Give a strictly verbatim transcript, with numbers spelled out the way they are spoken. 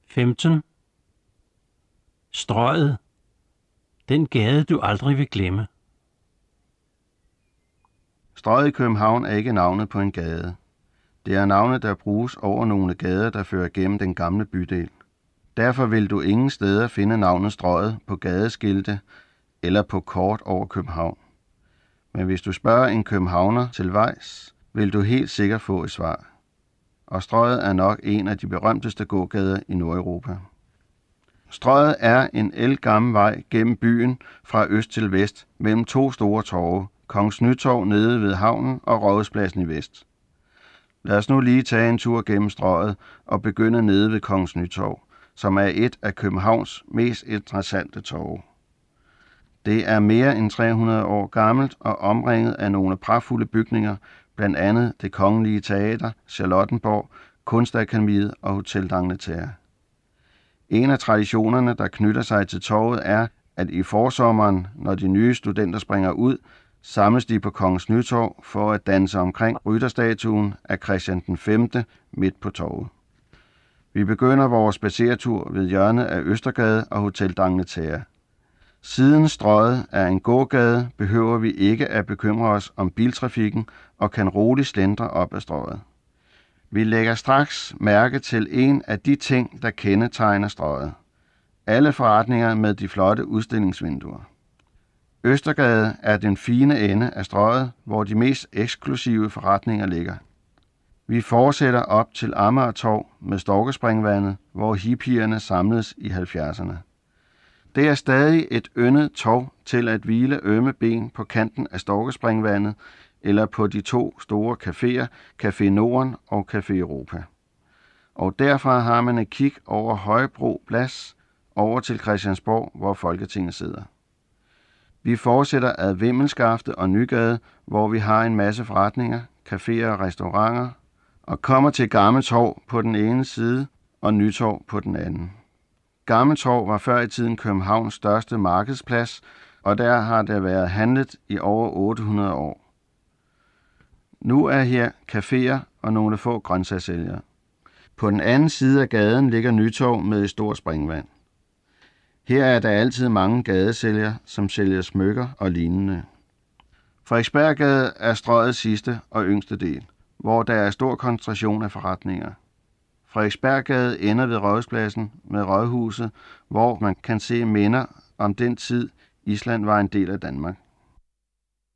femten. Strøget. Den gade, du aldrig vil glemme. Strøget i København er ikke navnet på en gade. Det er navnet, der bruges over nogle gader, der fører gennem den gamle bydel. Derfor vil du ingen steder finde navnet Strøget på gadeskilte eller på kort over København. Men hvis du spørger en københavner til vejs, vil du helt sikkert få et svar. Og Strøget er nok en af de berømteste gågader i Nordeuropa. Strøget er en ældgammel vej gennem byen fra øst til vest mellem to store torve, Kongens Nytorv nede ved havnen og Rådhuspladsen i vest. Lad os nu lige tage en tur gennem Strøget og begynde nede ved Kongens Nytorv, som er et af Københavns mest interessante torve. Det er mere end tre hundrede år gammelt og omringet af nogle pragtfulde bygninger, blandt andet Det Kongelige Teater, Charlottenborg, Kunstakademiet og Hotel d'Angleterre. En af traditionerne, der knytter sig til torvet, er, at i forsommeren, når de nye studenter springer ud, samles de på Kongens Nytorv for at danse omkring rytterstatuen af Christian den femte midt på torvet. Vi begynder vores spaceretur ved hjørnet af Østergade og Hotel d'Angleterre. Siden Strøget er en gågade, behøver vi ikke at bekymre os om biltrafikken og kan roligt slendre op ad Strøget. Vi lægger straks mærke til en af de ting, der kendetegner Strøget. Alle forretninger med de flotte udstillingsvinduer. Østergade er den fine ende af Strøget, hvor de mest eksklusive forretninger ligger. Vi fortsætter op til Amagertorv med Storkespringvandet, hvor hippierne samledes i halvfjerdserne. Det er stadig et yndet torv til at hvile ømme ben på kanten af Storkespringvandet eller på de to store caféer, Café Norden og Café Europa. Og derfra har man et kig over Højbro Plads over til Christiansborg, hvor Folketinget sidder. Vi fortsætter ad Vimmelskafte og Nygade, hvor vi har en masse forretninger, caféer og restauranter, og kommer til Gammeltorv på den ene side og Nytorv på den anden. Gammeltorv var før i tiden Københavns største markedsplads, og der har der været handlet i over otte hundrede år. Nu er her caféer og nogle få grøntsagssælgere. På den anden side af gaden ligger Nytorv med et stort springvand. Her er der altid mange gadesælgere, som sælger smykker og lignende. Frederiksberggade er Strøgets sidste og yngste del, hvor der er stor koncentration af forretninger. Frederiksberggade ender ved Rådhuspladsen med Rådhuset, hvor man kan se minder om den tid, Island var en del af Danmark.